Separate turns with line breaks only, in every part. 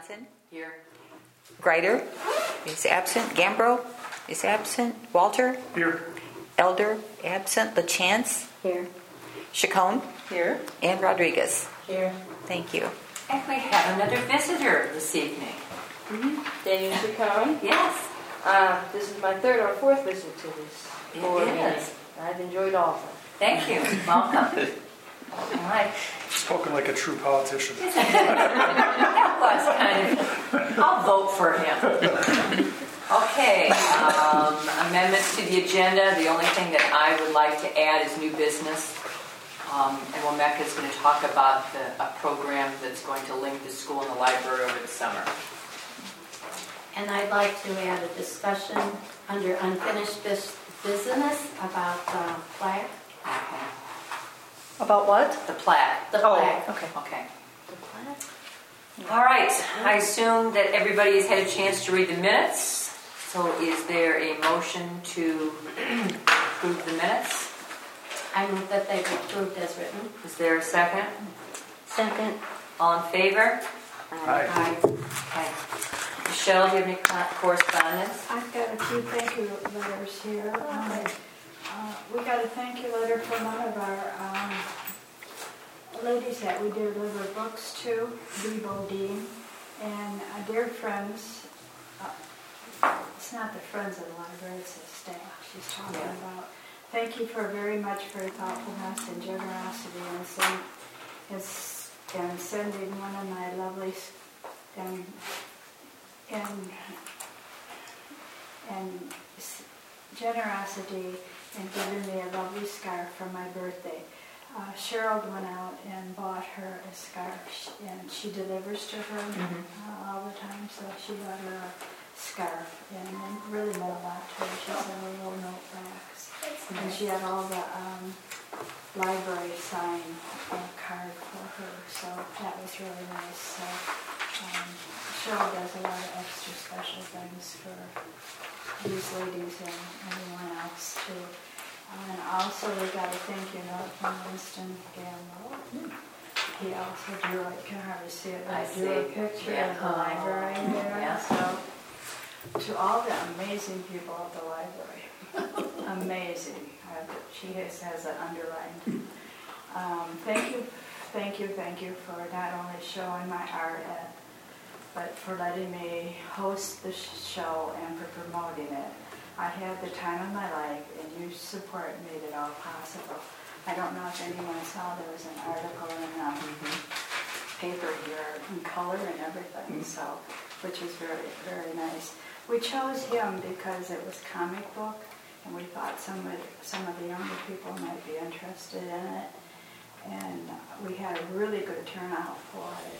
Johnson.
Here.
Greider is absent. Gambro is absent. Walter.
Here.
Elder absent. LaChance.
Here.
Chacon.
Here.
And Rodriguez.
Here.
Thank you.
And we have another visitor this evening.
Daniel Chacon.
Yes.
This is my third or fourth visit to this board meeting. I've enjoyed all of them.
Thank you. Welcome. All right.
Spoken like a true politician.
That was kind of. I'll vote for him. Okay. Amendments to the agenda. The only thing that I would like to add is new business. And Womeka is going to talk about a program that's going to link the school and the library over the summer.
And I'd like to add a discussion under unfinished business about the plaque.
Okay.
About what?
The plaque.
The plaque.
Okay.
Okay.
The plaque.
All right. I assume that everybody has had a chance to read the minutes. So is there a motion to approve the minutes?
I move that they be approved as written.
Is there a second?
Second.
All in favor?
Aye.
Aye.
Okay. Michelle, do you have any correspondence?
I've got a few thank you letters here. We got a thank you letter from one of our ladies that we deliver books to, Bebo Dean, and dear friends. It's not the friends of the library, it's the staff she's talking about. Thank you very much for your thoughtfulness and generosity in sending one of my lovely and generosity and giving me a lovely scarf for my birthday. Cheryl went out and bought her a scarf, and she delivers to her all the time, so she bought her a scarf, and it really meant a lot to her. She sent a little note back. And she had all the library sign card for her, so that was really nice. So Cheryl does a lot of extra special things for these ladies and anyone else too. And also we got a thank you note from Winston Gamble. He also drew, I can hardly see it, but I drew a picture of the library there.
Yeah.
So to all the amazing people at the library. Amazing. She has it underlined. Thank you for not only showing my art, but for letting me host the show and for promoting it. I had the time of my life, and your support made it all possible. I don't know if anyone saw there was an article in paper here in color and everything, so which is very, very nice. We chose him because it was comic book, and we thought some of the younger people might be interested in it, and we had a really good turnout for it.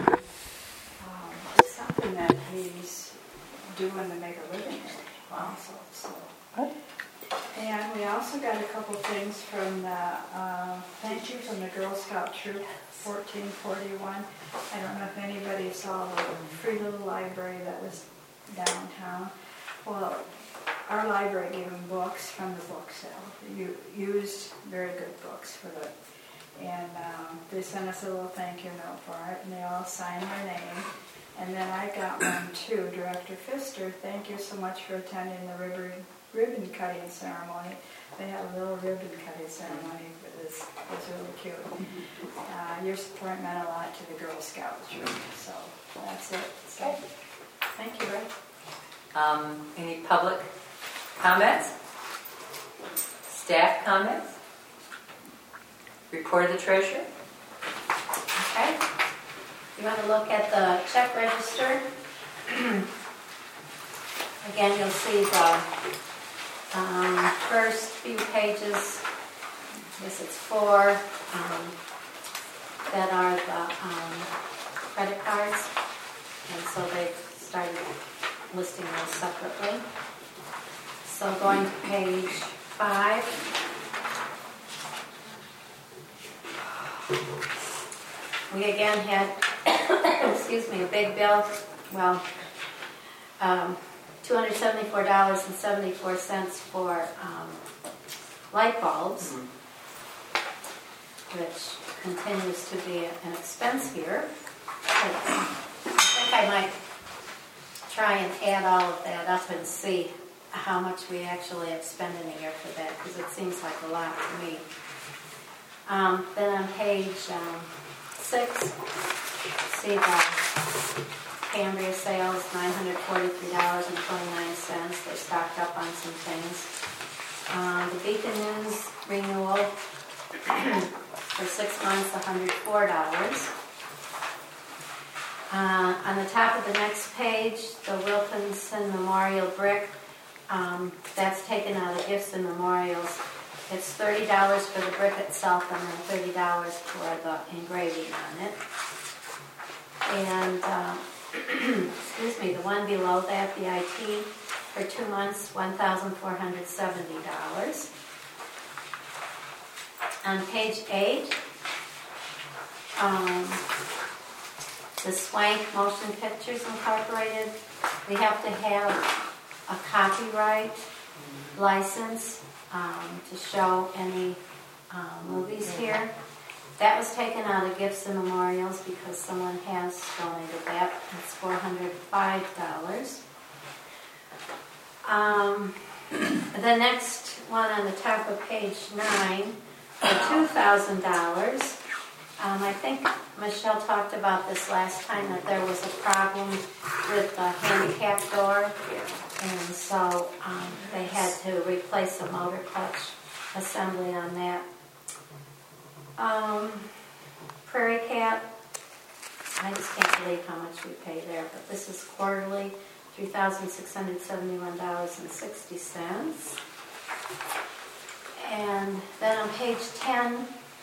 It's something that he's doing to make a living also. So. And we also got a couple things from the thank you from the Girl Scout Troop 1441. I don't know if anybody saw the free little library that was downtown. Well, our library gave them books from the book sale. Used very good books for it. And they sent us a little thank you note for it, and they all signed their name. And then I got one too, Director Pfister. Thank you so much for attending the ribbon cutting ceremony. They had a little ribbon cutting ceremony. It was really cute. Your support meant a lot to the Girl Scouts troop. So that's it. So, thank you, Rick.
Any public comments? Staff comments? Report of the treasurer?
Okay. You want to look at the check register? Again, you'll see the first few pages. I guess it's 4 that are the credit cards, and so they've started listing those separately. So going to page 5. We again had, excuse me, a big bill. Well, $274.74 for light bulbs, which continues to be an expense here. I think think I might try and add all of that up and see how much we actually have spent in a year for that, because it seems like a lot to me. Then on page 6, see the Cambria sales, $943.29. They stocked up on some things. The Beacon News renewal for 6 months, $104. On the top of the next page, the Wilkinson Memorial brick, that's taken out of gifts and memorials. It's $30 for the brick itself and then $30 for the engraving on it. And, excuse me, the one below that, the IT, for 2 months, $1,470. On page 8, the Swank Motion Pictures Incorporated, we have to have a copyright license to show any movies here. That was taken out of gifts and memorials because someone has donated that. It's $405. The next one on the top of page 9 for $2,000. I think Michelle talked about this last time, that there was a problem with the handicap door, and so they had to replace the motor clutch assembly on that. Prairie Cat, I just can't believe how much we pay there, but this is quarterly, $3,671.60. And then on page 10,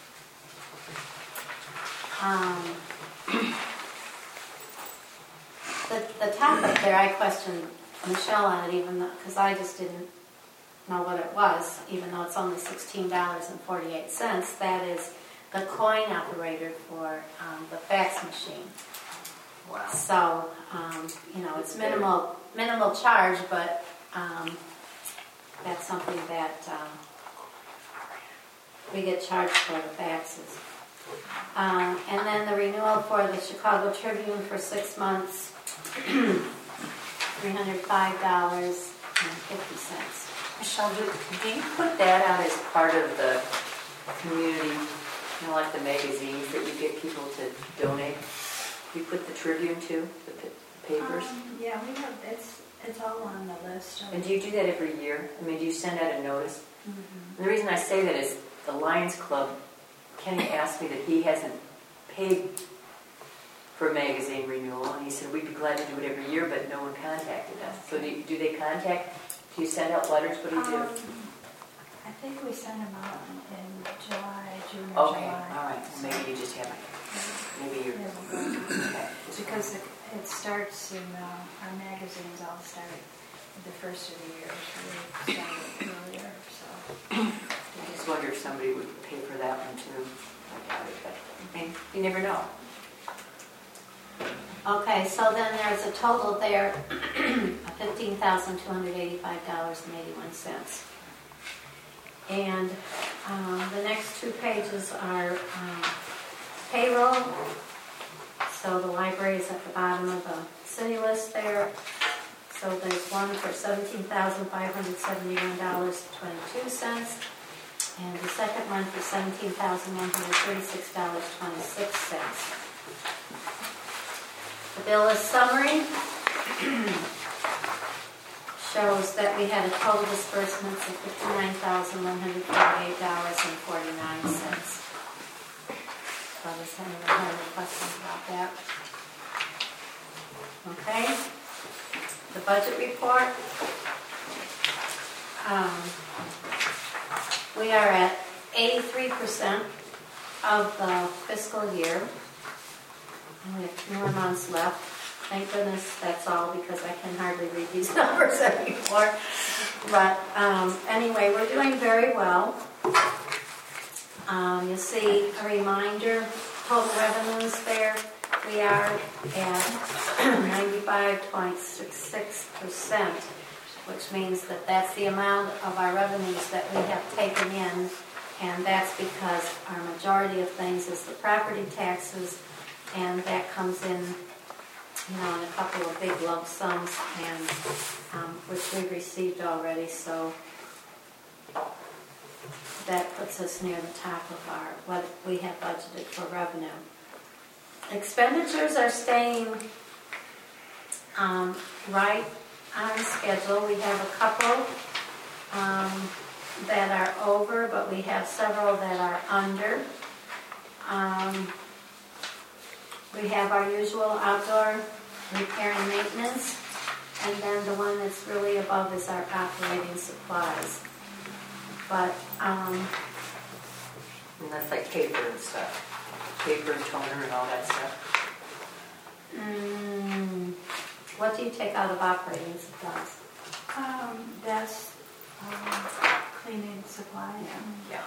the top up there, I questioned Michelle on it, even because I just didn't know what it was, even though it's only $16.48. That is the coin operator for the fax machine.
Wow.
So, it's minimal charge, but that's something that we get charged for the faxes. And then the renewal for the Chicago Tribune for 6 months, $305.50.
Michelle, do you put that out as part of the community, like the magazines that you get people to donate? Do you put the Tribune too, the papers?
Yeah, we have, it's all on the list.
And do you do that every year? I mean, do you send out a notice? Mm-hmm. The reason I say that is the Lions Club, Kenny asked me that he hasn't paid for a magazine renewal, and he said we'd be glad to do it every year, but no one contacted us. So do they contact? Do you send out letters? What do you do?
I think we send them out in June or
Okay,
July.
all right. Well, maybe you just haven't. Maybe you're okay.
Because it starts in our magazines all start the first of the year, so we started earlier. So
I just wonder if somebody would pay for that one too. I doubt it, but you never know.
Okay, so then there's a total there of $15,285.81. And the next 2 pages are payroll. So the library is at the bottom of the city list there. So there's one for $17,571.22. And the second one for $17,136.26. The bill list summary shows that we had a total disbursements of $59,148.49. So does anyone have any questions about that? Okay. The budget report. We are at 83% of the fiscal year. We have 2 more months left. Thank goodness that's all, because I can hardly read these numbers anymore. But anyway, we're doing very well. You'll see a reminder, total revenues there. We are at 95.66%, which means that that's the amount of our revenues that we have taken in, and that's because our majority of things is the property taxes, and that comes in in a couple of big lump sums, and which we've received already, so that puts us near the top of what we have budgeted for revenue. Expenditures are staying right on schedule. We have a couple that are over, but we have several that are under. We have our usual outdoor repair and maintenance, and then the one that's really above is our operating supplies. But
And that's like paper and stuff. Paper and toner and all that stuff.
what do you take out of operating supplies?
That's cleaning supplies.
Yeah.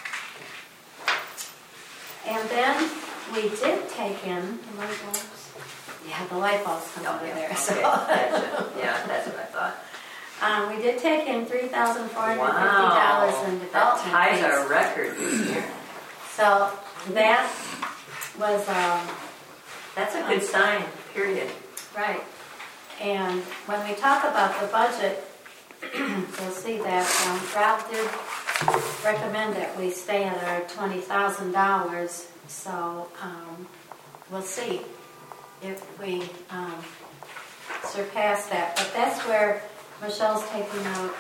And then we did take in the light bulbs. Yeah, the light bulbs come out of there.
Okay,
So.
gotcha. Yeah, that's what I thought.
We did take in $3,450
Wow.
in
That
development
ties
fees.
our record this year.
So that was
That's a good sign, period.
right. And when we talk about the budget, you'll see that Ralph did recommend that we stay at our $20,000. So we'll see if we surpass that. But that's where Michelle's taking out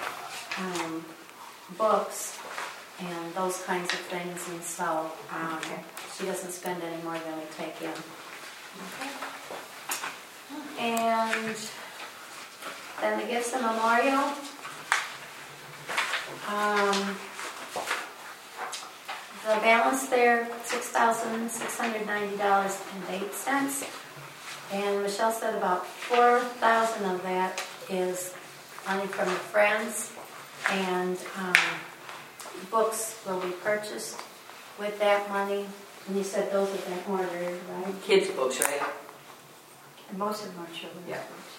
books and those kinds of things, and so she doesn't spend any more than we take in. And then the gifts and memorial. The balance there, $6,690.08. And Michelle said about $4,000 of that is money from the friends, and books will be purchased with that money. And you said those have been ordered, right?
Kids' books, right?
And most of them are children's
Yeah.
books,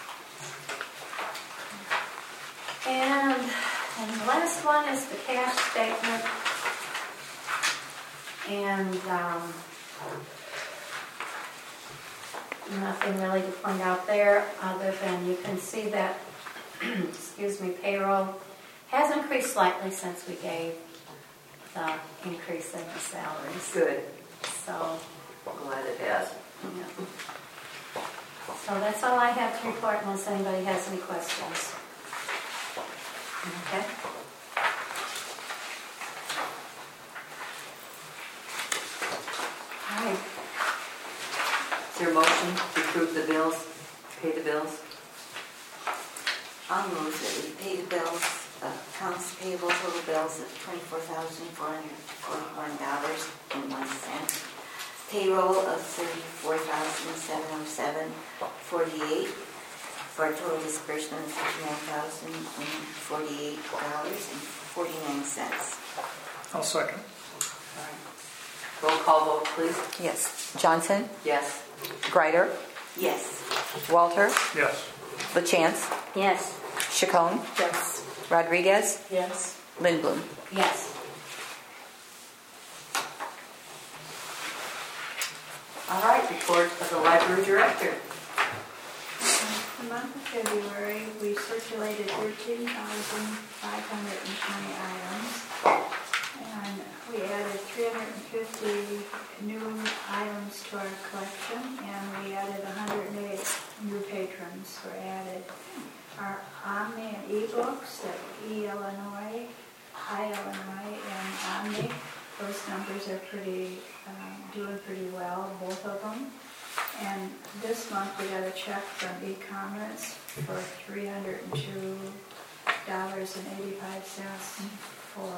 And the last one is the cash statement. And nothing really to point out there other than you can see that, payroll has increased slightly since we gave the increase in the salaries.
Good.
So,
I'm glad it has.
yeah. So that's all I have to report unless anybody has any questions.
Okay. All right. Is there a motion to approve the bills, pay the bills?
I'll move that we pay the bills, accounts payable total bills of $24,441.01. Payroll of $34,707.48 for a total disbursement of $59,048.49.
I'll second.
All right. Roll call vote, please.
Yes. Johnson,
Yes.
Greider,
Yes.
Walter,
Yes.
LaChance,
Yes.
Chacon,
Yes.
Rodriguez,
Yes.
Lindblom.
Yes.
All right, report of the library director.
The month of February, we circulated 13,520 items, and we added 350 new items to our collection, and we added 108 new patrons were added. Our Omni and eBooks, the iIllinois, and Omni, those numbers are doing pretty well, both of them. And this month we got a check from e-commerce for $302.85 for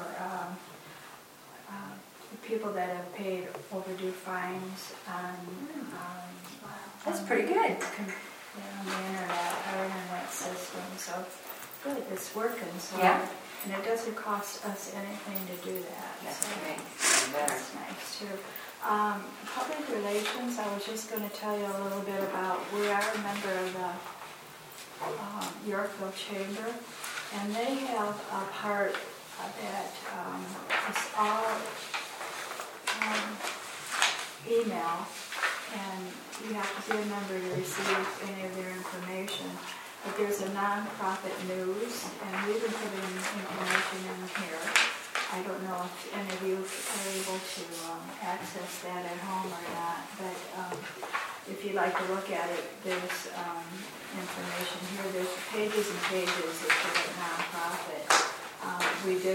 the people that have paid overdue fines on
That's pretty good.
on the internet, our internet system. So good, it's working. So
Yeah.
and it doesn't cost us anything to do that.
That's
so
great. Better.
that's nice too. Public relations, I was just going to tell you a little bit about, we are a member of the Yorkville Chamber, and they have a part that is all email, and you have to be a member to receive any of their information. But there's a nonprofit news, and we've been putting information in here. I don't know if any of you are able to access that at home or not, but if you'd like to look at it, there's information here. There's pages and pages if you're a nonprofit. We did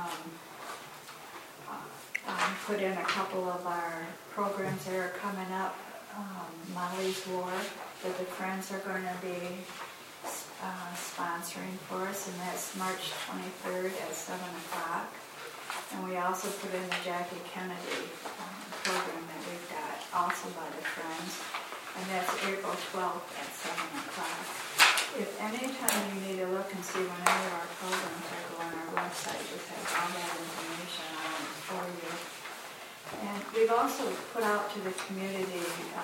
put in a couple of our programs that are coming up. Molly's War, that the Friends are going to be sponsoring for us, and that's March 23rd at 7 o'clock. And we also put in the Jackie Kennedy program that we've got, also by the Friends, and that's April 12th at 7 o'clock. If any time you need to look and see when any of our programs are going, our website just has all that information on it for you. And we've also put out to the community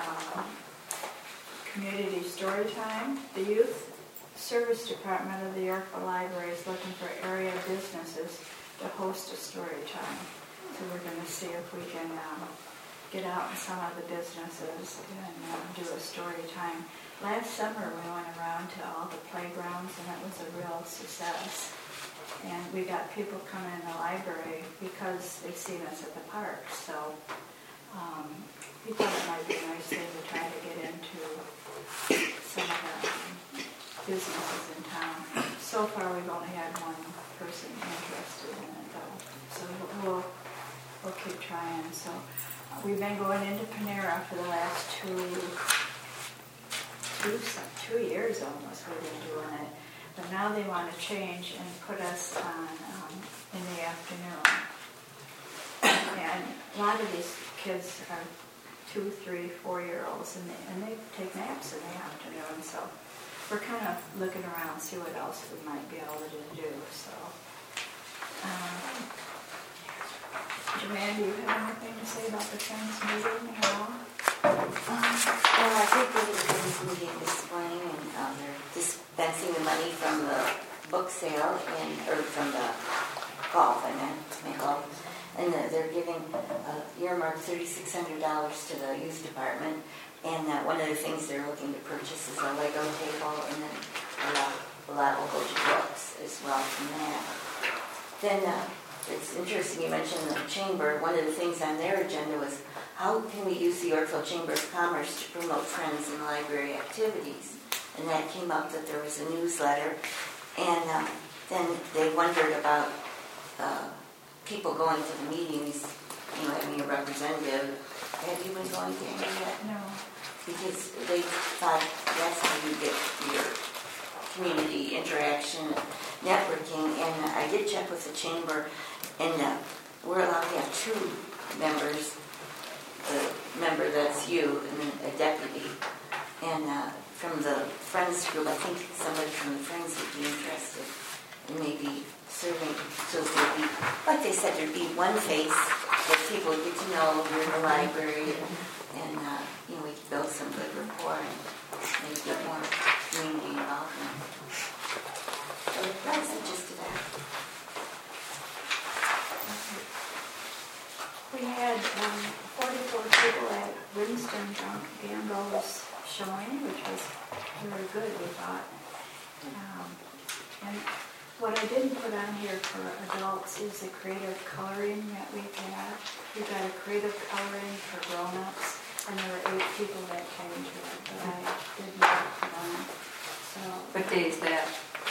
story time. The Youth Service Department of the Yorkville Library is looking for area businesses to host a story time. So we're going to see if we can get out in some of the businesses and do a story time. Last summer we went around to all the playgrounds, and it was a real success. And we got people coming in the library because they've seen us at the park. So we thought it might be a nice thing to try to get into some of the businesses in town. So far we've only had one person interested in it though. So we'll keep trying. So we've been going into Panera for the last two years almost. We've been doing it. But now they want to change and put us on in the afternoon. And a lot of these kids are 2, 3, 4-year-olds, and they take naps in the afternoon. So we're kind of looking around, see what else we might be able to do. So, Joanne, do you have anything to say about the Friends meeting at all?
Well, I did go to the Friends meeting this morning, and they're dispensing the money from the book sale or from the golf, and they're giving earmarked $3,600 to the youth department. And one of the things they're looking to purchase is a Lego table, and then a lot will go to books as well from that. Then it's interesting you mentioned the chamber. One of the things on their agenda was how can we use the Yorkville Chamber of Commerce to promote Friends and library activities. And that came up that there was a newsletter. And then they wondered about people going to the meetings, having a representative. Have you been going to any yet?
No.
Because they thought that's how you get your community interaction, networking. And I did check with the chamber, and we're allowed to have 2 members. The member that's you, and then a deputy. And from the Friends group, I think somebody from the Friends would be interested in maybe serving. So there'd be, like they said, there'd be one face that people would get to know. You're in the library, and we could build some good rapport and maybe get more community involvement. So that's the gist of that.
We had 44 people at Winston Gamble's showing, which was very good, we thought. And what I didn't put on here for adults is the creative coloring that we've had. We've got a creative coloring for grown-ups, and there were 8 people that came to it, but I didn't put on. So
What day is that?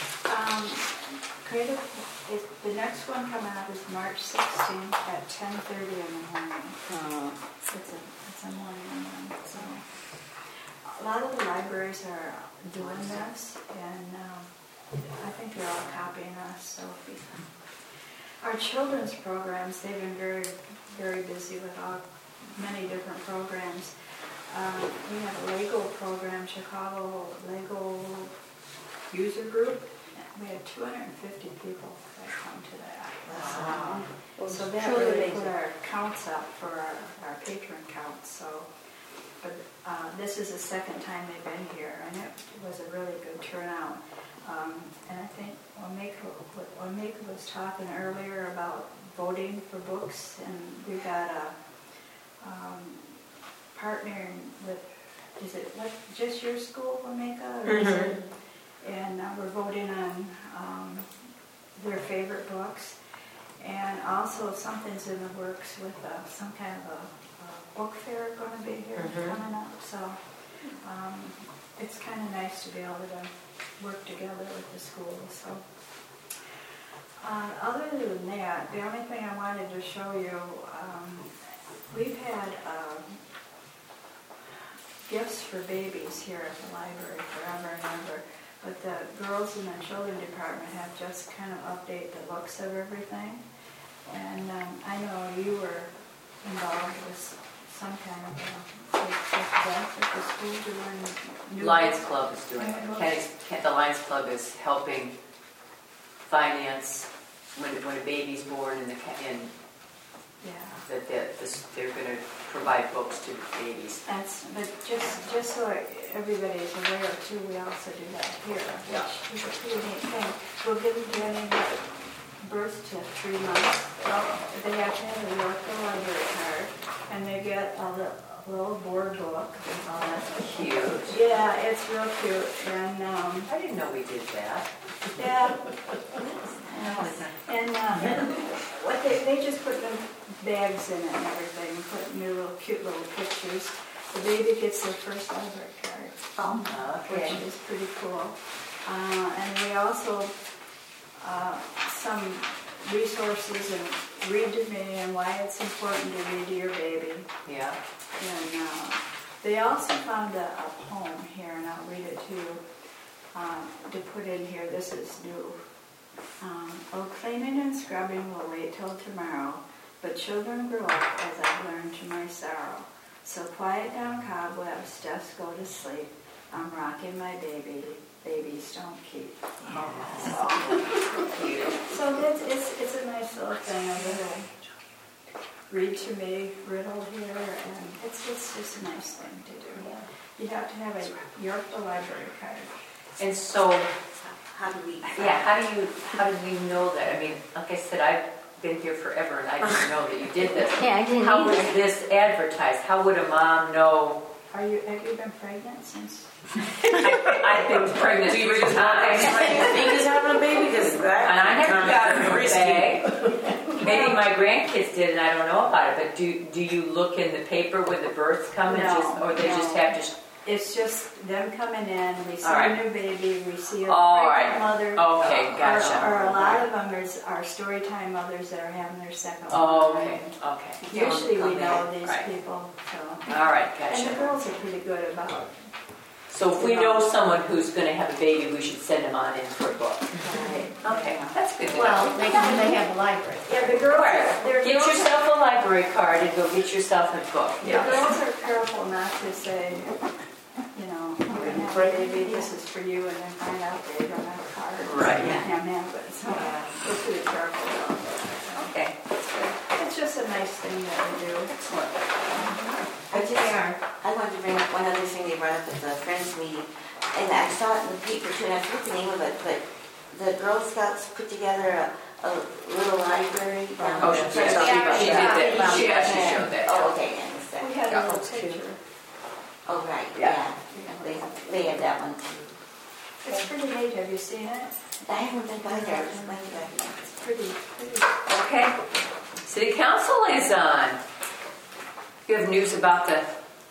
the next one coming up is March 16th at 10:30 in the morning. It's a morning one. So a lot of the libraries are doing this, and I think they're all copying us. So our children's programs, they've been very, very busy with many different programs. We have a Lego program, Chicago Lego User Group. We had 250 people that come to that.
Wow.
So that really put our counts up for our patron counts. So, but this is the second time they've been here, and it was a really good turnout. And I think Wamika was talking earlier about voting for books, and we got partnering with, is it what, just your school, Wameka? Or is it, and we're voting on their favorite books. And also something's in the works with some kind of a book fair going to be here coming up. So it's kind of nice to be able to work together with the school. So other than that, the only thing I wanted to show you, we've had gifts for babies here at the library forever and ever. But the girls in the children department have just kind of updated the looks of everything. And I know you were involved with some kind of event at the school doing new
Lions Club is doing
Oh,
it. The Lions Club is helping finance when a baby's born and
Yeah.
that they're going to provide books to babies.
But just so everybody's aware too, we also do that here,
Yeah.
which is a pretty neat thing. We'll give them any birth to 3 months. They have to have a Yorkville library card, and they get a little board book.
Oh, that's cute.
Yeah, it's real cute, and
I didn't know we did that.
yeah. And what they just put them bags in it and everything, put new cute little pictures. The baby gets their first library card,
Okay.
which is pretty cool. And we also some resources and read to me and why it's important to read to your baby.
Yeah.
And they also found a poem here, and I'll read it to you to put in here. This is new. Oh, cleaning and scrubbing will wait till tomorrow, but children grow up as I've learned to my sorrow. So quiet down cobwebs, just go to sleep. I'm rocking my baby. Babies don't keep. So it's a nice little thing, a little read to me riddle here, and it's just a nice thing to do. You have to have a Yorkville library card.
And so,
How do we?
how do you know that? I mean, like I said, I've been here forever, and I didn't know that you did this.
Yeah, I didn't
How
either.
was this advertised? How would a mom know?
Have you been pregnant since?
I've been pregnant 3 times.
think he's having a baby? Because
And I haven't gotten a bag. Maybe my grandkids did, and I don't know about it. But do you look in the paper when the births come, and or they just have to?
It's just them coming in. We see
All right.
a new baby. We see a
All
pregnant
right.
mother.
Okay, gotcha.
Or a lot of them are story time mothers that are having their second
Oh,
one.
okay, okay.
Usually we know these
Right.
people. So.
All right,
And the
gotcha.
girls are pretty good about it.
So if we know someone who's going to have a baby, we should send them on in for a book.
Right.
Okay, that's good. to
Well,
know.
they have a library.
Yeah, the girls.
Get yourself a library card and go get yourself a book.
The girls are careful not to say, you're going to have a baby, this is for you, and then find out they don't have a card.
Right.
You can't have it. So we're pretty careful about that.
Okay, that's good.
It's just a nice thing that we do.
Excellent.
I wanted to bring up one other thing they brought up at the Friends meeting, and I saw it in the paper too, and I forget the name of it, but the Girl Scouts put together a little library.
Oh, she did that. She showed that.
Oh, okay, I missed
We
that.
had a little picture.
Oh, right,
Yeah.
yeah. They had that one too.
It's pretty neat. Have you seen it?
I haven't been by there, I just went back.
It's pretty.
Okay. City Council liaison. You have news about the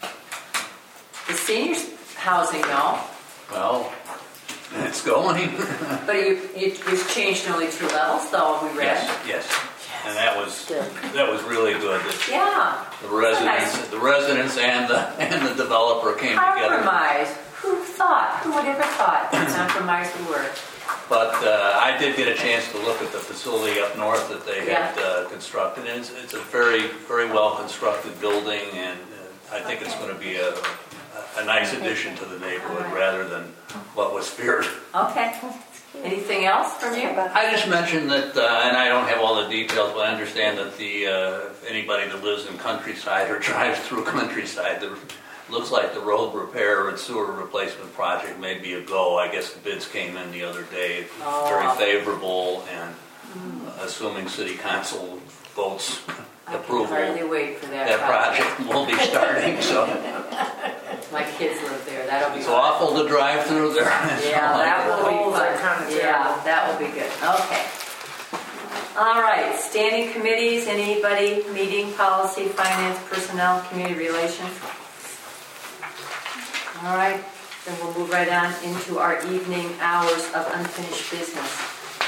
seniors housing, no?
Well, it's going.
But you've changed only 2 levels, though, we read.
Yes. And that was really good.
Yeah.
The residents and the developer came together.
Compromise. Who thought? Who would ever thought that compromise would work?
But I did get a chance to look at the facility up north that they had constructed. And it's a very, very well constructed building, and I think it's going to be a nice addition to the neighborhood rather than what was feared.
Okay. Anything else from you?
I just mentioned that, and I don't have all the details, but I understand that anybody that lives in countryside or drives through countryside, looks like the road repair and sewer replacement project may be a go. I guess the bids came in the other day, very favorable, and assuming city council votes
I can
approval,
hardly wait for that
that project will be starting, so.
My kids live there, that'll be
It's
fun.
awful to drive through there.
Yeah, that will be
Holes are
fun.
kinda
Yeah,
terrible.
that will be good. Okay. All right, standing committees, anybody? Meeting, policy, finance, personnel, community relations? All right, then we'll move right on into our evening hours of unfinished business.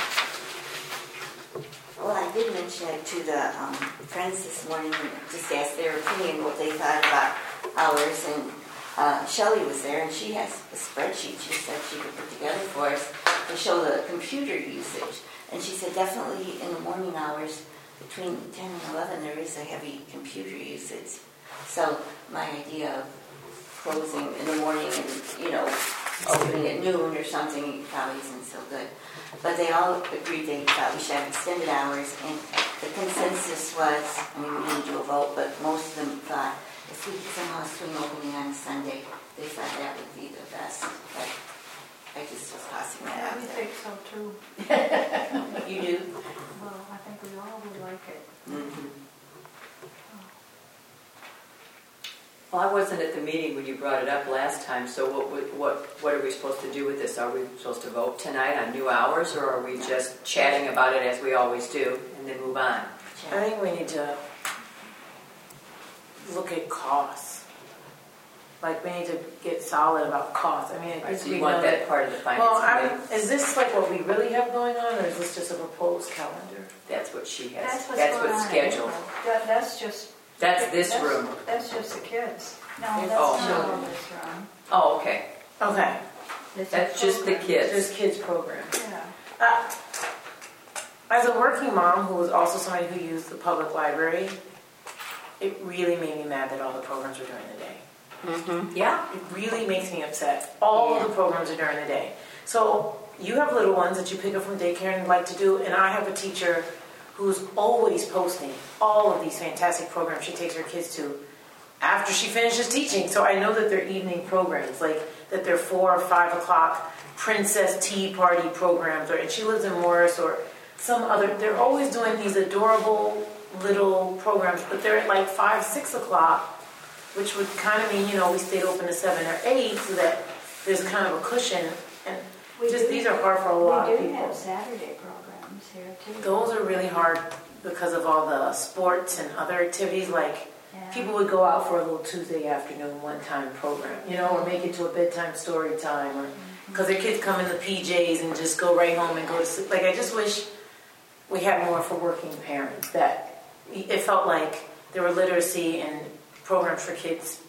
Well, I did mention it to the friends this morning, and just asked their opinion, what they thought about hours, and Shelley was there, and she has a spreadsheet she said she could put together for us to show the computer usage. And she said definitely in the morning hours, between 10 and 11, there is a heavy computer usage. So my idea of closing in the morning and, opening at noon or something probably isn't so good. But they all agreed they thought we should have extended hours, and the consensus was, we didn't do a vote, but most of them thought if we could somehow swing opening on Sunday, they thought that would be the best. But I just was tossing that
I
out there.
think so too.
You do?
Well, I think we all would like it.
Mm-hmm.
Well, I wasn't at the meeting when you brought it up last time, so what are we supposed to do with this? Are we supposed to vote tonight on new hours, or are we just chatting about it as we always do and then move on?
I think we need to look at costs. Like, we need to get solid about costs. I mean, I think
So
we
you
know
want that part of the finance committee?
is this like what we really have going on, or is this just a proposed calendar?
That's what she has.
That's what's
That's
going
what's
on.
scheduled.
That's just.
That's this room.
That's just the kids. No,
Oh.
that's not all this room.
Oh, okay.
Okay,
That's just the kids.
just kids program.
Yeah.
As a working mom who was also somebody who used the public library, it really made me mad that all the programs were during the day.
Mm-hmm. Yeah.
It really makes me upset. All of the programs are during the day. So you have little ones that you pick up from daycare and like to do, and I have a teacher who's always posting all of these fantastic programs she takes her kids to after she finishes teaching. So I know that they're evening programs, like that they're 4 or 5 o'clock princess tea party programs, and she lives in Morris or some other. They're always doing these adorable little programs, but they're at like 5, 6 o'clock, which would kind of mean, we stayed open to 7 or 8, so that there's kind of a cushion. And these are hard for a lot of
We do
people.
have Saturday programs here too.
Those are really hard because of all the sports and other activities. Like,
Yeah.
people would go out for a little Tuesday afternoon one-time program, or make it to a bedtime story time, or because their kids come in the PJs and just go right home and go to sleep. Like, I just wish we had more for working parents, that it felt like there were literacy and programs for kids,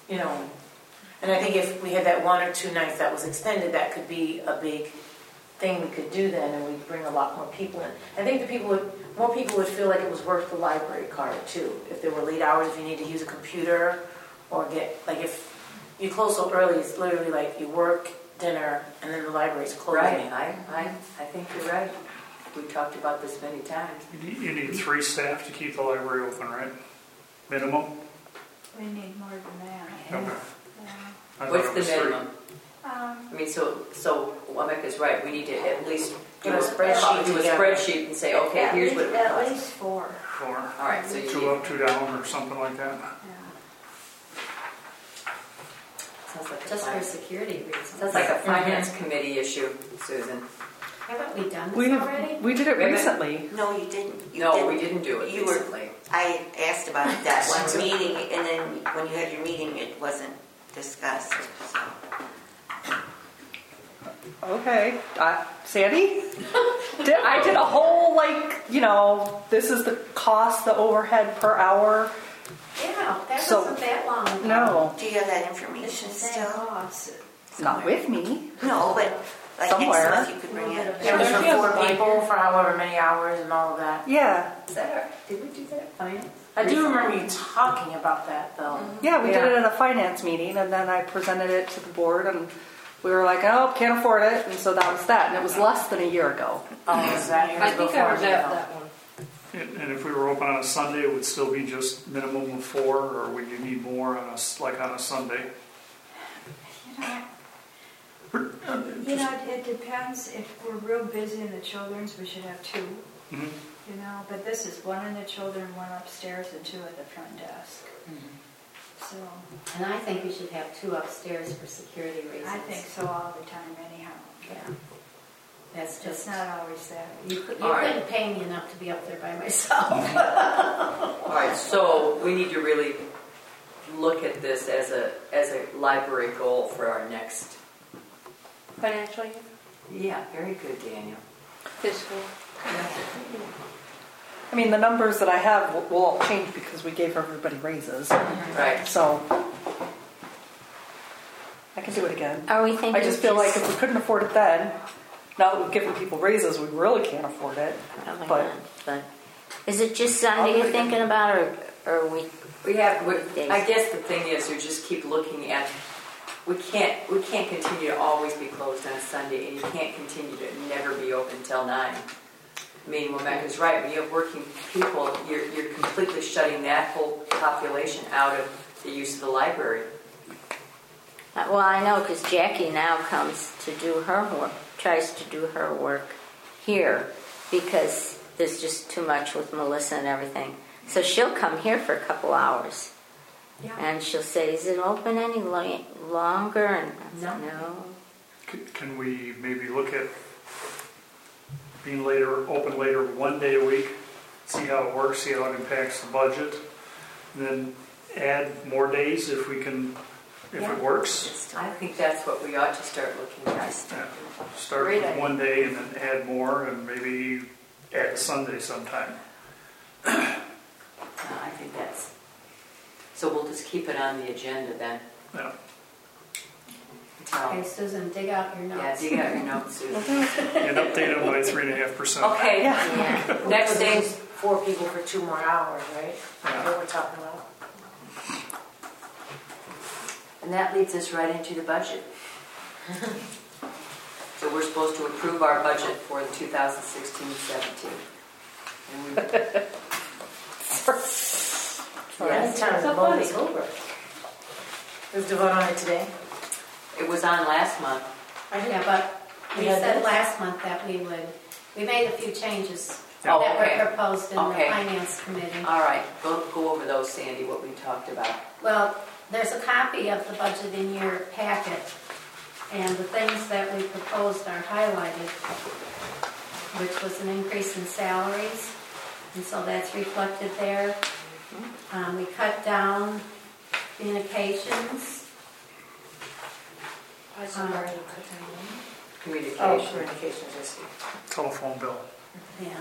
And I think if we had that 1 or 2 nights that was extended, that could be a big thing we could do then, and we'd bring a lot more people in. I think more people would feel like it was worth the library card too. If there were late hours, if you need to use a computer, or if you close so early, it's literally like you work, dinner, and then the library's closing.
Right. I think you're right. We talked about this many times.
You need 3 staff to keep the library open, right? Minimum?
We need more than that.
Okay.
Yeah.
I thought
What's
it
the
was 3.
minimum? I mean, so Wemmick is right. We need to at least do
Get a spreadsheet
do a
together.
spreadsheet and say, okay, here's what it would
At
cost.
least 4.
4.
All right, so you
2
need,
up, 2 down, or something like that.
sounds like a
Just for
finance,
security reasons.
sounds like a finance committee issue, Susan.
Haven't we done
We
this already?
we did it
Wait a minute.
recently.
No, you didn't.
No, we didn't do it
You were-
recently.
I asked about it that one meeting, and then when you had your meeting, it wasn't discussed. So.
Okay, Sandy? I did a whole this is the cost, the overhead per hour.
Yeah, that
So-
wasn't that long ago.
No,
Do you have that
It's
information
the same
still?
cost.
it's not with me.
No, but like
Somewhere.
next month you could bring it.
It was for 4 people for however many hours and all of that.
Yeah,
Is that did we do that at finance?
I do remember you talking about that though.
yeah, we did it at a finance meeting, and then I presented it to the board, and we were like, oh, can't afford it, and so that was that, and it was less than a year ago.
Oh, is that years before?
one.
And if we were open on a Sunday, it would still be just minimum of 4, or would you need more on a Sunday?
It depends. If we're real busy in the children's, we should have 2. You know, but this is one in the children, one upstairs, and two at the front desk. So
And I think we should have 2 upstairs for security reasons.
I think so all the time anyhow.
Yeah. That's
It's
just,
not always that.
you
All right.
couldn't pay me enough to be up there by myself.
All right, so we need to really look at this as a library goal for our next.
Financial year?
Yeah, very good, Daniel.
Fiscal.
I mean, the numbers that I have will all change because we gave everybody raises.
Right.
So I can do it again.
Are we thinking?
I just feel like if we couldn't afford it then, now that we've given people raises, we really can't afford it.
Oh my
But-
God. But is it just Sunday you're thinking about, or we?
I guess the thing is, we just keep looking at. We can't continue to always be closed on a Sunday, and you can't continue to never be open till 9. I mean, Rebecca's right. When you have working people, you're completely shutting that whole population out of the use of the library.
Well, I know because Jackie now comes to do her work, tries to do her work here because there's just too much with Melissa and everything. So she'll come here for a couple hours.
Yeah.
And she'll say, "Is it open any longer?" And I said,
No.
no.
Can we maybe look at being open later 1 day a week, see how it works, see how it impacts the budget, and then add more days if we can, if
Yeah.
it works.
I think that's what we ought to start looking at.
Yeah. Start
Great
with
idea.
1 day and then add more, and maybe add Sunday sometime.
I think that's. So we'll just keep it on the agenda then.
Yeah.
Okay, Susan, dig out your
Yeah,
notes.
dig out your notes, Susan.
And update them by 3.5%.
Okay,
Yeah.
next
Because
thing.
there's 4 people for 2 more hours, right?
Yeah.
What we're talking about.
And that leads us right into the budget. So we're supposed to approve our budget for 2016-17. And we, yes,
Anytime the vote is over. We have to vote on it today?
it was on last month.
Yeah, but we
Yeah,
said
that's-
last month that we made a few changes
Oh,
that
okay.
were proposed in the
Okay.
Finance Committee.
All right, go over those, Sandy, what we talked about.
Well, there's a copy of the budget in your packet, and the things that we proposed are highlighted, which was an increase in salaries, and so that's reflected there. We cut down communications.
Communication.
Oh, communications, I see.
Telephone bill.
Yeah.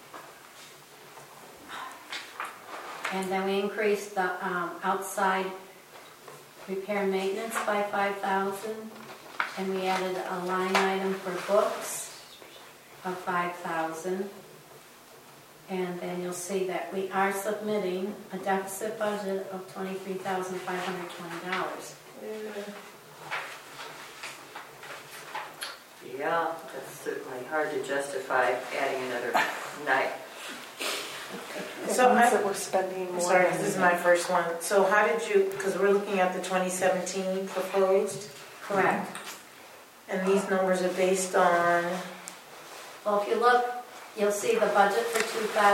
And then we increased the outside repair and maintenance by 5,000, and we added a line item for books of 5,000. And then you'll see that we are submitting a deficit budget of $23,520.
Yeah, that's certainly hard to justify adding another night.
So
means
I-
that we're spending more.
Sorry,
than-
this is my first one. So how did you, because we're looking at the 2017 proposed,
Correct.
and these numbers are based on,
Well, if you look, you'll see the budget for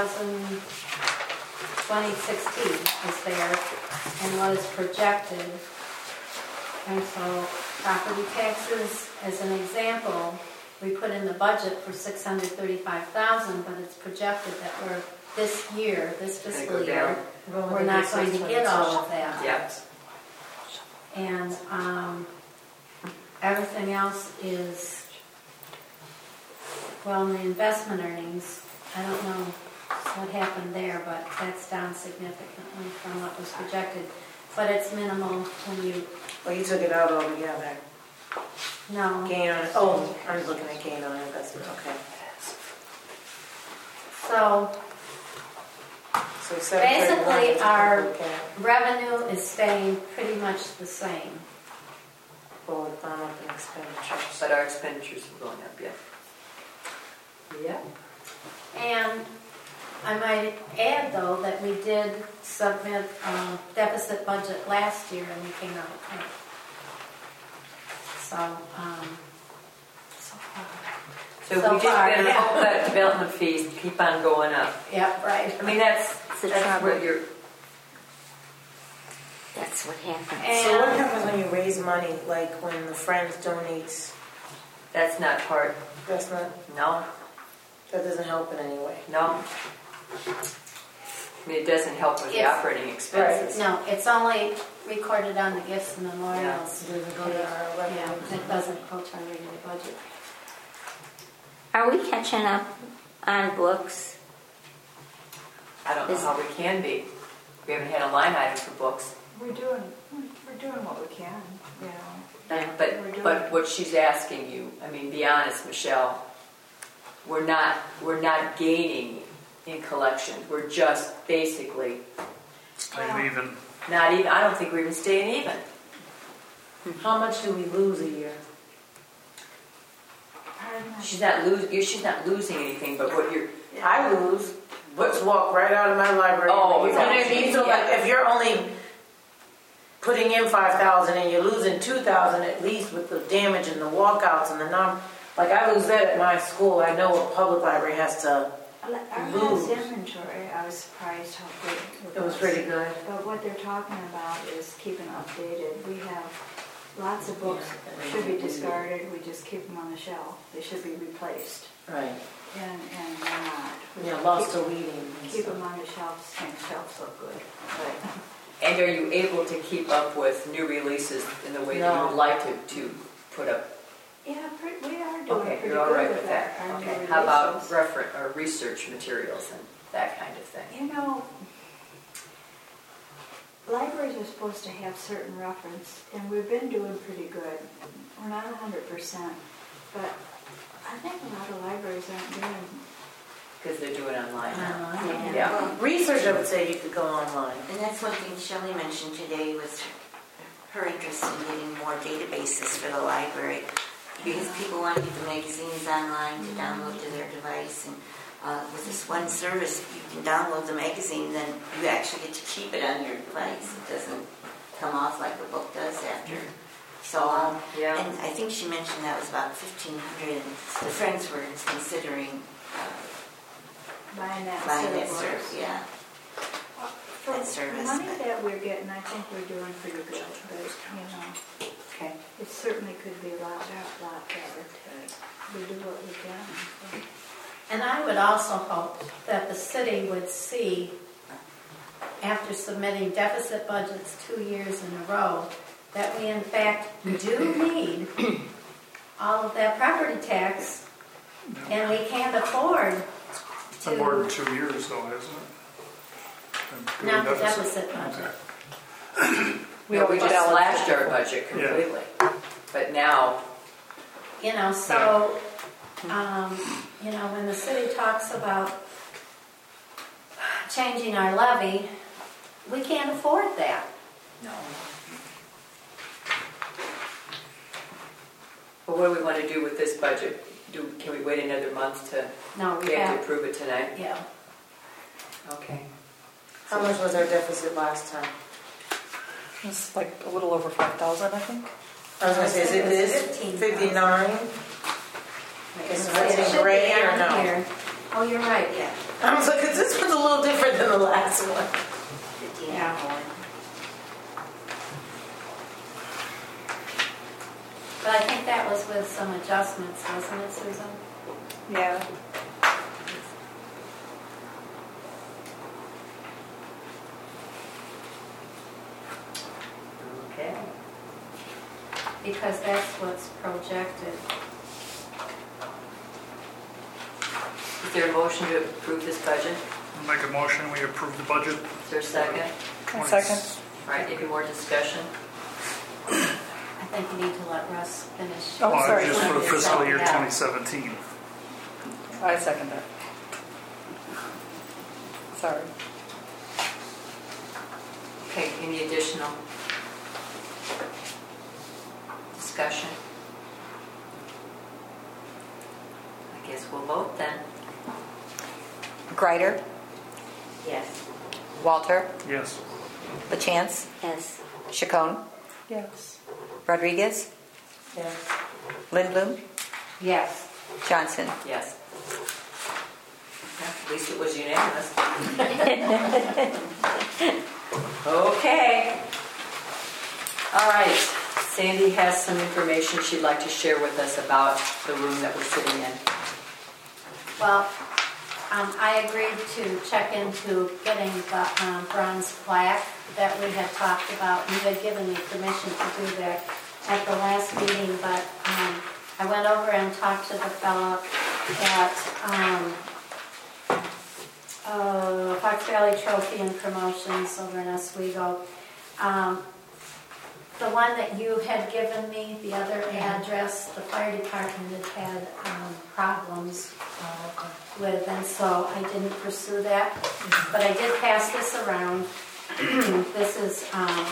2016 is there, and what is projected. And so property taxes, as an example, we put in the budget for $635,000, but it's projected that this fiscal
go
year,
down.
we're not going to get all of that.
Yeah.
And everything else is, well, in the investment earnings, I don't know what happened there, but that's down significantly from what was projected. But it's minimal when you,
well, you took it out altogether.
no.
Gain on, oh, I was looking at gain on investment, okay.
So
So 731
basically
is
our
okay.
revenue is staying pretty much the same.
Well, it's gone up in expenditures.
But our expenditures are going up, yeah. Yeah.
And I might add, though, that we did submit a deficit budget last year and we came out okay. So,
So
So
we just
far,
better
yeah.
hope that development fees keep on going up.
Yep, right.
I mean, that's
the
what
trouble.
you're,
That's what happens.
So what happens when you raise money, like when the Friends donates?
that's not part,
That's not,
no,
that doesn't help in any way.
no. I mean, it doesn't help with the
Yes.
operating expenses.
No, it's only recorded on the gifts and memorials.
It doesn't go to our
Yeah,
revenue.
it doesn't go to our regular budget.
Are we catching up on books?
I don't know how we can be. We haven't had a line item for books.
We're doing what we can, you know.
But what she's asking you, I mean, be honest, Michelle, we're not gaining in collections. We're just basically
Maybe even,
not even, I don't think we're even staying even.
How much do we lose a year?
She's not losing anything, but what you're,
I lose. Books walk right out of my library.
Oh,
You know what I
exactly.
mean? So like, if you're only putting in 5,000 and you're losing 2,000 at least with the damage and the walkouts and the like I lose that at my school. I know a public library has to.
Our
Lose.
last inventory, I was surprised how good
It was pretty good.
But what they're talking about is keeping updated. We have lots of books that should be discarded. We just keep them on the shelf. They should be replaced.
Right.
And they're not. We
Yeah,
keep-
lost to weeding. and
Keep
stuff.
them on the shelves, make shelves look good.
and are you able to keep up with new releases in the way that you
No.
would like to put up?
Yeah, we are doing
Okay,
pretty
you're all
good
right
with
with that.
our new
Okay, how about
releases.
research materials and that kind of thing?
You know, libraries are supposed to have certain reference, and we've been doing pretty good. We're not 100%, but I think a lot of libraries aren't doing.
Because they're doing online now.
Yeah.
Yeah.
Well,
Research, I would say you could go online.
and that's one thing Shelley mentioned today was her interest in getting more databases for the library. Because people want to get the magazines online to download to their device. And with this one service, you can download the magazine, then you actually get to keep it on your device. It doesn't come off like a book does after so long.
Yeah.
And I think she mentioned that was about $1,500. And the friends were considering
Buying that
buying that
service.
service. Yeah.
For
That service,
the money
but-
that we're getting, I think we're doing pretty good. But, you know,
Okay.
it certainly could be a lot better. We do what we can.
And I would also hope that the city would see, after submitting deficit budgets 2 years in a row, that we in fact do need all of that property tax, and we can't afford
it's been more than 2 years though, hasn't it? Been
not the
deficit.
deficit budget.
We
always
just
balance
slashed
it.
our budget completely. But now,
You know, so, you know, when the city talks about changing our levy, we can't afford that.
no. But what do we want to do with this budget? Can we wait another month to,
No,
we have to approve it tonight?
yeah.
Okay.
How much was our deficit last time?
It's like a little over 5,000, I think.
I was gonna say, is it this 59? Is it in gray or no?
Here. Oh, you're right, yeah.
I was like, 'cause this one's a little different than the last one.
15
Yeah. But I think that was with some adjustments, wasn't it, Susan?
Yeah.
Okay.
Because that's what's projected.
Is there a motion to approve this budget?
I'll make a motion, we approve the budget.
Is there a second?
A second.
All right, any more discussion?
I think you need to let Russ finish.
Oh,
Well,
sorry.
just for the fiscal year
Yeah.
2017.
I second that. Sorry.
Okay, any additional discussion? I guess we'll vote then.
Greider,
Yes.
Walter,
Yes.
LaChance,
Yes.
Chacon,
Yes.
Rodriguez,
Yeah.
Lindblom,
Yes.
Johnson.
Yes. At least it was unanimous. Okay. All right. Sandy has some information she'd like to share with us about the room that we're sitting in.
Well, I agreed to check into getting the bronze plaque that we had talked about. You had given me permission to do that at the last meeting, but I went over and talked to the fellow at Fox Valley Trophy and Promotions over in Oswego. The one that you had given me, the other address, the fire department had problems with, and so I didn't pursue that. But I did pass this around. This is,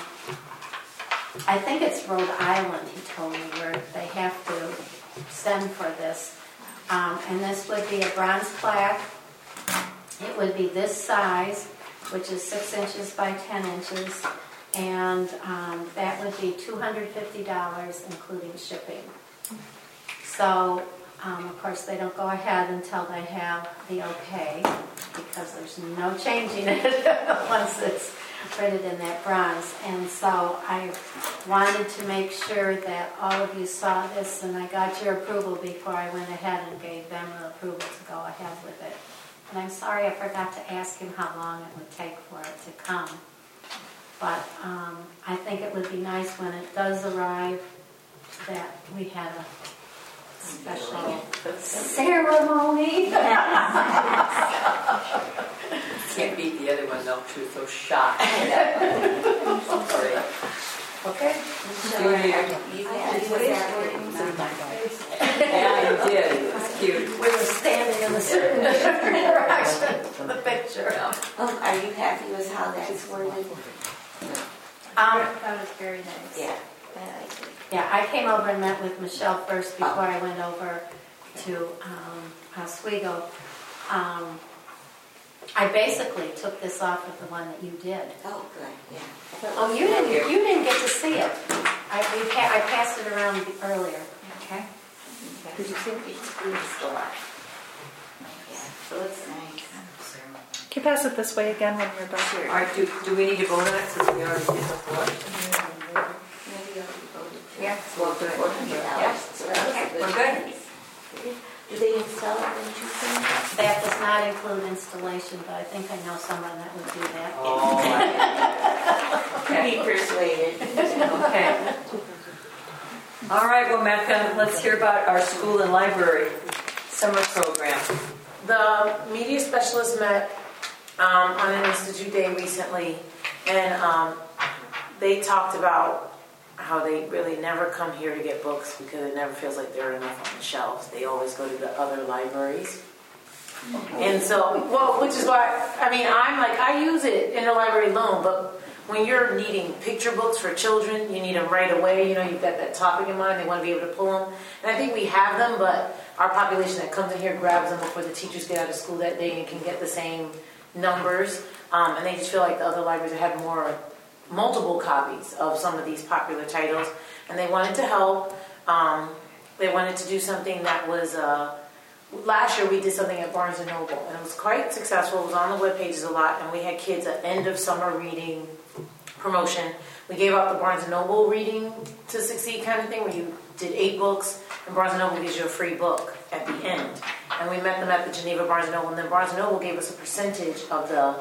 I think it's Rhode Island, he told me, where they have to send for this. And this would be a bronze plaque. It would be this size, which is 6 inches by 10 inches. And that would be $250, including shipping. So, of course, they don't go ahead until they have the okay, because there's no changing it once it's printed in that bronze. And so I wanted to make sure that all of you saw this, and I got your approval before I went ahead and gave them the approval to go ahead with it. And I'm sorry I forgot to ask him how long it would take for it to come. But I think it would be nice when it does arrive that we had a special ceremony.
Can't beat the other one though. She was so shocked. Okay. Yeah, you did. It was cute.
We were standing in the certain direction for the picture.
Are you happy with how that's worded?
That was very nice.
Yeah, I agree.
Yeah, I came over and met with Michelle first before I went over to Oswego. I basically took this off of the one that you did.
Oh, good, yeah.
Oh, you didn't get to see it. I passed it around earlier.
Okay.
Did you see it? It's the left. Yeah, so it's nice.
Can you pass it this way again when you're done?
Sure.
All right, do we need to vote on it since we already did before?
Maybe you already voted.
Yeah, well, good.
$400.
Yeah.
So that's
Okay,
good.
we're good.
Do they install it when you send it?
That does not include installation, but I think I know someone that would do that.
Oh,
Be persuaded.
okay. All right, well, Mecca, let's hear about our school and library summer program.
The media specialist met on an institute day recently, and they talked about how they really never come here to get books because it never feels like there are enough on the shelves. They always go to the other libraries. And so, well, which is why, I mean, I use it in the library alone, but when you're needing picture books for children, you need them right away. You know, you've got that topic in mind, they want to be able to pull them. And I think we have them, but our population that comes in here grabs them before the teachers get out of school that day and can get the same numbers. And they just feel like the other libraries have multiple copies of some of these popular titles. And they wanted to help. They wanted to do something that was... last year we did something at Barnes & Noble, and it was quite successful. It was on the web pages a lot, and we had kids at end of summer reading promotion. We gave out the Barnes & Noble reading to succeed kind of thing, where you did 8 books, and Barnes & Noble gives you a free book at the end. And we met them at the Geneva Barnes & Noble, and then Barnes & Noble gave us a percentage of the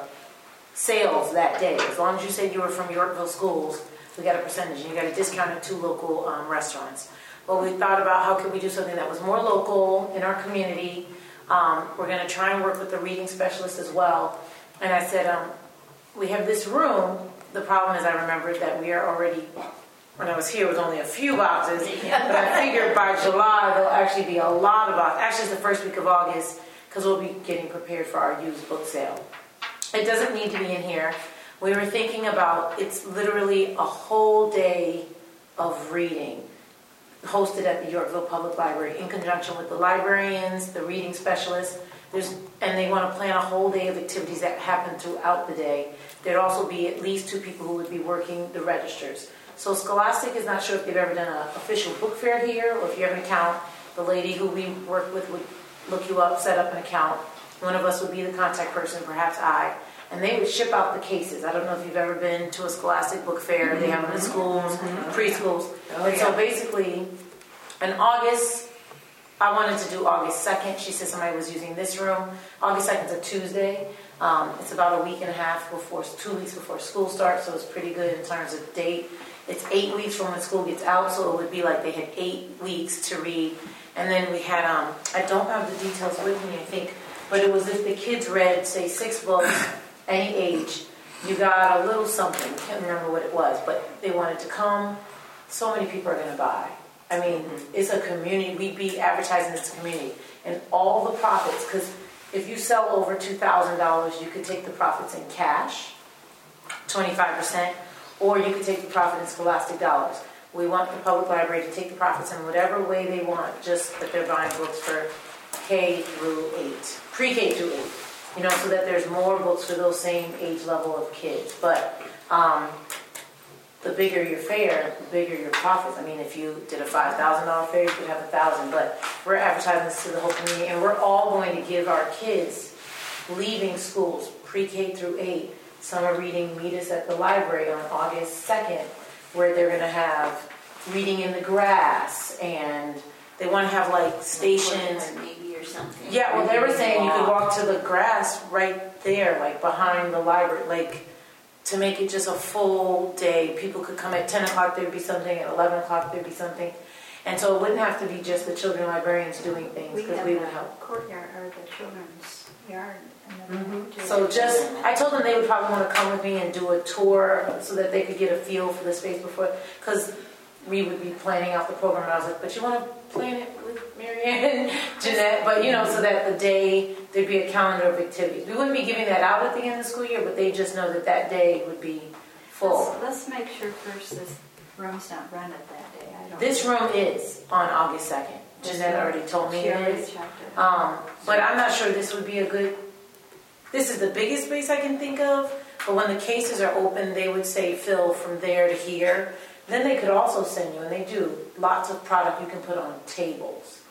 sales that day. As long as you said you were from Yorkville Schools, we got a percentage, and you got a discount at 2 local restaurants. Well, we thought about how could we do something that was more local in our community. We're going to try and work with the reading specialist as well. And I said, we have this room. The problem is I remembered that we are already, when I was here, it was only a few boxes. But I figured by July, there'll actually be a lot of boxes. Actually, it's the first week of August, because we'll be getting prepared for our used book sale. It doesn't need to be in here. We were thinking about, it's literally a whole day of reading, hosted at the Yorkville Public Library in conjunction with the librarians, the reading specialists, and they want to plan a whole day of activities that happen throughout the day. There'd also be at least 2 people who would be working the registers. So Scholastic is not sure if they've ever done an official book fair here or if you have an account, The lady who we work with would look you up, set up an account. One of us would be the contact person, perhaps I. And they would ship out the cases. I don't know if you've ever been to a Scholastic Book Fair. They have them in schools, preschools. And so basically, in August, I wanted to do August 2nd. She said somebody was using this room. August 2nd is a Tuesday. It's about a week and a half before, 2 weeks before school starts, so it's pretty good in terms of date. It's 8 weeks from when school gets out, so it would be like they had 8 weeks to read. And then we had, I don't have the details with me, I think, but it was if the kids read, say, 6 books, any age, you got a little something. I can't remember what it was, but they wanted to come. So many people are going to buy. I mean, it's a community. We'd be advertising this community. And all the profits, because if you sell over $2,000, you could take the profits in cash, 25%, or you could take the profit in Scholastic dollars. We want the public library to take the profits in whatever way they want, just that they're buying books for K through 8, pre-K through 8. You know, so that there's more books for those same age level of kids. But the bigger your fair, the bigger your profits. I mean, if you did a $5,000 fair, you could have 1,000. But we're advertising this to the whole community, and we're all going to give our kids leaving schools, pre-K through 8, summer reading. Meet us at the library on August 2nd, where they're going to have reading in the grass, and they want to have like stations.
Maybe or something.
Yeah, well, they were saying you could walk to the grass right there, like behind the library, like to make it just a full day. People could come at 10 o'clock, there'd be something, at 11 o'clock, there'd be something. And so it wouldn't have to be just the children librarians doing things, because we would help.
Courtyard or the children's yard. And then
So just, I told them they would probably want to come with me and do a tour so that they could get a feel for the space before, because we would be planning out the program. And I was like, but you want to plan it with Marianne and Jeanette? But, you know, so that the day there'd be a calendar of activities. We wouldn't be giving that out at the end of the school year, but they just know that that day would be full.
Let's make sure first this room's not rented that day.
This room is on August 2nd. Jeanette already told me
She
it
already
is.
checked it.
But I'm not sure this would be a good... This is the biggest space I can think of. But when the cases are open, they would say fill from there to here. Then they could also send you, and they do, lots of product you can put on tables.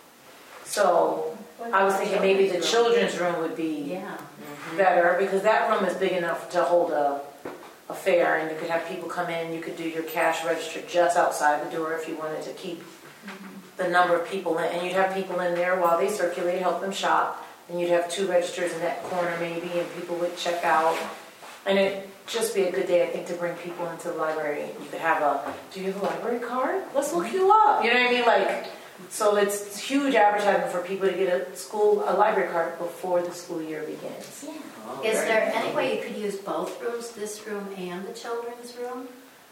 So I was thinking maybe the children's room would be better, because that room is big enough to hold a fair, and you could have people come in. You could do your cash register just outside the door if you wanted to keep the number of people in. And you'd have people in there while they circulate, help them shop. And you'd have 2 registers in that corner maybe, and people would check out. And it'd just be a good day, I think, to bring people into the library. You could have do you have a library card? Let's look you up. You know what I mean? Like, so it's huge advertising for people to get a library card before the school year begins.
Yeah. Is there any way you could use both rooms, this room and the children's room?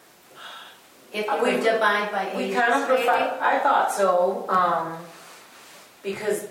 If you would divide by age.
We kind of prefer, I thought so, because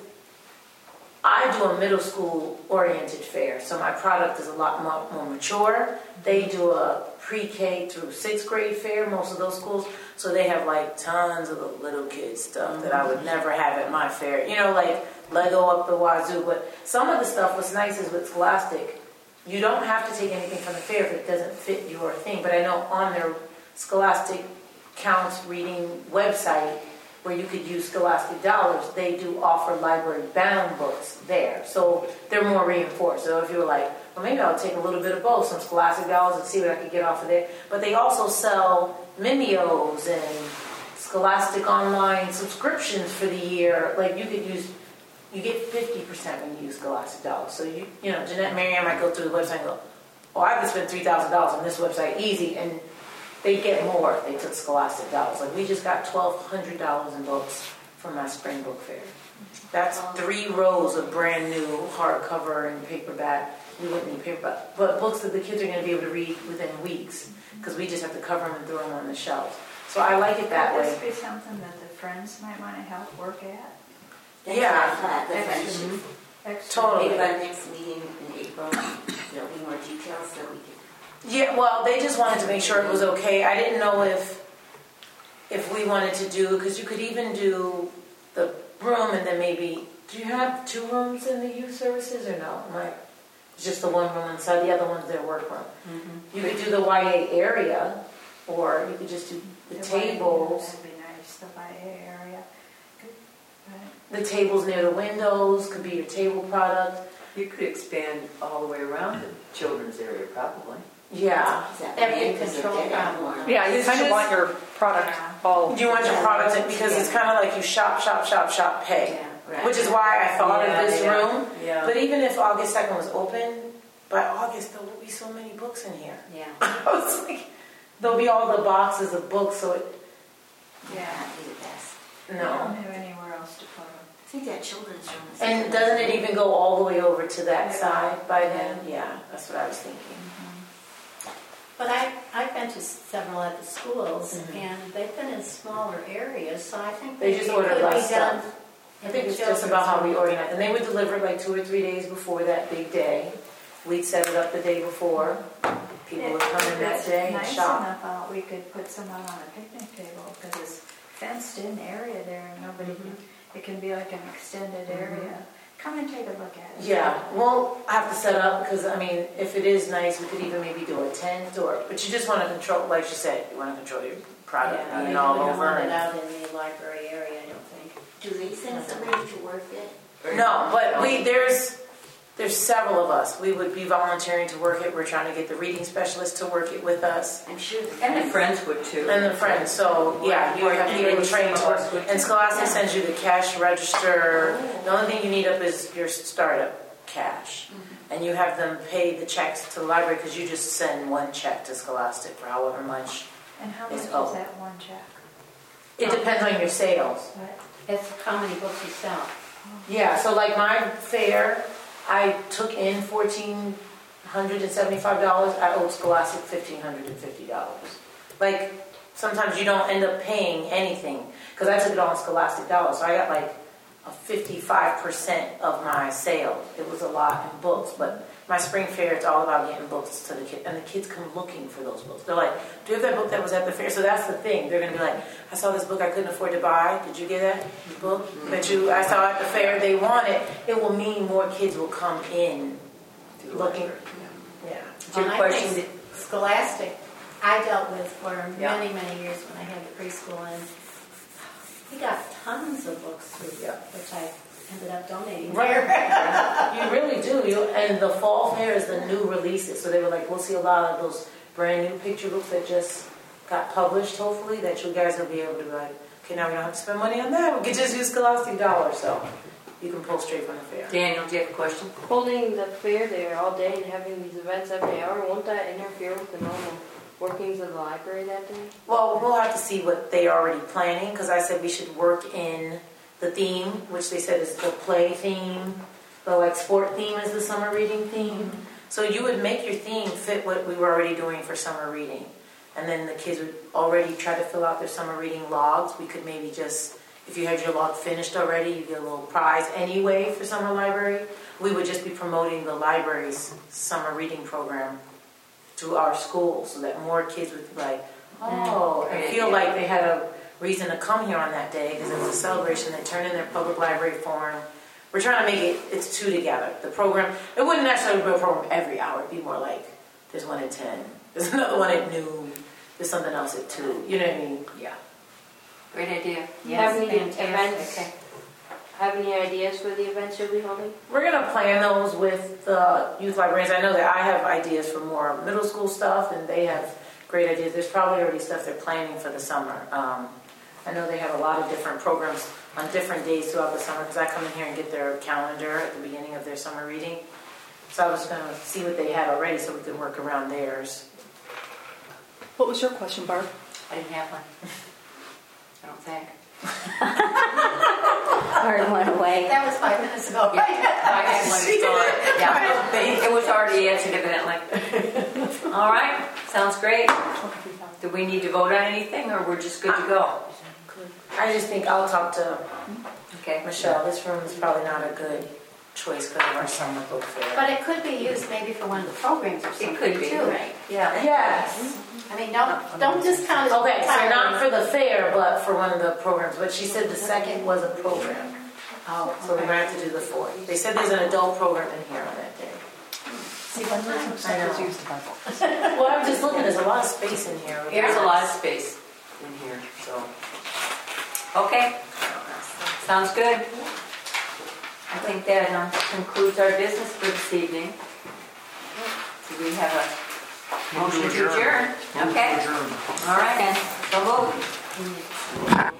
I do a middle school oriented fair, so my product is a lot more mature. They do a pre-K through 6th grade fair, most of those schools, so they have like tons of the little kids stuff that I would never have at my fair. You know, like Lego up the wazoo. But some of the stuff, what's nice is with Scholastic, you don't have to take anything from the fair if it doesn't fit your thing. But I know on their Scholastic Counts reading website, where you could use Scholastic dollars, they do offer library-bound books there. So they're more reinforced. So if you were like, well, maybe I'll take a little bit of both, some Scholastic dollars, and see what I could get off of there. But they also sell Mimeos and Scholastic online subscriptions for the year. Like you get 50% when you use Scholastic dollars. So you know, Jeanette and Marianne might go through the website and go, oh, I could spend $3,000 on this website easy, and they get more if they took Scholastic dollars. Like we just got $1,200 in books from my spring book fair. That's 3 rows of brand new hardcover and paperback. We wouldn't need paperback, but books that the kids are going to be able to read within weeks, because we just have to cover them and throw them on the shelves. So I like it that way.
Would this be something that the friends might want to help work at?
That's
Yeah.
what I thought, the friendship.
Extra.
Totally.
Maybe our next meeting in April, there'll be more details so we can.
Yeah, well, they just wanted to make sure it was okay. I didn't know if we wanted to do, because you could even do the room and then maybe, do you have 2 rooms in the youth services or no? Just the one room inside, the other one's their workroom. You could do the YA area, or you could just do the tables.
That'd be nice, the YA area.
The tables near the windows could be your table product.
You could expand all the way around the children's area, probably.
Yeah.
Is that
That'd be
big? Is it
control
big?
problem.
Yeah, you
It's
kind of
just-
want your product all.
Do you want your products in, because it's kind of like you shop, pay.
Right.
Which is why I thought of this room.
Yeah.
But even if August 2nd was open, by August there will be so many books in here.
Yeah.
I was like, there'll be all the boxes of books, so it,
Yeah, that'd be the best.
We
no.
don't have anywhere else to put them.
I think that children's room is.
And doesn't it even go all the way over to that side by then? Yeah, that's what I was thinking.
But I've been to several at the schools, and they've been in smaller areas, so I think
They
maybe
just
it
order
could
less
be done.
stuff. I
in
think
the
it's just about how we
children's
organize. And they would deliver like 2 or 3 days before that big day. We'd set it up the day before. People would come in that day and
Nice
shop.
enough out, we could put someone on a picnic table, because it's fenced-in area there, and nobody can, it can be like an extended area. Come and take a look at it.
Yeah, we'll have to set up because, I mean, if it is nice, we could even maybe do a tent or, but you just want to control, like you said, you want to control your product
Yeah,
and
you
all
wouldn't
over.
want it
and-
out in the library area, I don't think.
Do they send somebody to work it? Or-
No, but there's several of us. We would be volunteering to work it. We're trying to get the reading specialist to work it with us.
I'm sure the
And the friends would too.
And the friends, so yeah, you have people trained to work. And Scholastic sends you the cash register. The only thing you need up is your startup cash. And you have them pay the checks to the library because you just send one check to Scholastic for however much.
And how much
It's
is
all-
that one check?
It depends on your sales.
It's how many books you sell.
Yeah, so like my fare, I took in $1,475. I owed Scholastic $1,550. Like, sometimes you don't end up paying anything because I took it all in Scholastic dollars. So I got like a 55% of my sale. It was a lot in books, but my spring fair, it's all about getting books to the kids. And the kids come looking for those books. They're like, do you have that book that was at the fair? So that's the thing. They're going to be like, I saw this book I couldn't afford to buy. Did you get that book that I saw at the fair? They want it. It will mean more kids will come in looking. Yeah.
Your
And I
question
think Scholastic, I dealt with for
Yeah.
many, many years when I had the preschool, and we got tons of books through, which I ended up donating.
Right. You really do. And the fall fair is the new releases. So they were like, we'll see a lot of those brand new picture books that just got published, hopefully, that you guys will be able to be like, okay, now we don't have to spend money on that. We can just use Scholastic dollars. So you can pull straight from the fair.
Daniel, do you have a question?
Holding the fair there all day and having these events every hour, won't that interfere with the normal workings of the library that day?
Well, we'll have to see what they are already planning, because I said we should work in the theme, which they said is the play theme. The like sport theme is the summer reading theme. So you would make your theme fit what we were already doing for summer reading. And then the kids would already try to fill out their summer reading logs. We could maybe just, if you had your log finished already, you get a little prize anyway for summer library. We would just be promoting the library's summer reading program to our school so that more kids would be like, oh, and feel like they had a reason to come here on that day because it was a celebration. They turn in their public library form. We're trying to make it's two together. The program, it wouldn't necessarily be a program every hour. It'd be more like, there's one at 10. There's another one at noon. There's something else at 2. You know what I mean?
Yeah. Great idea.
Have any
fantastic.
events? Have any ideas for the events you'll be holding?
We're going to plan those with the youth librarians. I know that I have ideas for more middle school stuff, and they have great ideas. There's probably already stuff they're planning for the summer. I know they have a lot of different programs on different days throughout the summer because I come in here and get their calendar at the beginning of their summer reading. So I was going to see what they had already so we could work around theirs.
What was your question, Barb?
I didn't have one. I don't think.
Or went away.
That was 5 minutes ago.
I had one thought. Yeah. It was already answered evidently. All right. Sounds great. Do we need to vote on anything or we're just good to go?
I just think I'll talk to
Okay.
Michelle. This room is probably not a good choice because of our summer book fair.
But it could be used maybe for one of the programs or something
could be.
too, right?
Yeah.
Yes.
I mean, don't discount it.
Okay, so not for the fair, but for one of the programs. But she said the second was a program.
Oh,
So we're going to have to do the fourth. They said there's an adult program in here on that day.
see what time?
I know. Well, I'm just looking, there's a lot of space in here.
There's a lot of space in here, so. Okay. Sounds good. I think that concludes our business for this evening. Do we have a motion to adjourn? Okay.
Adjourn.
All right, so moved.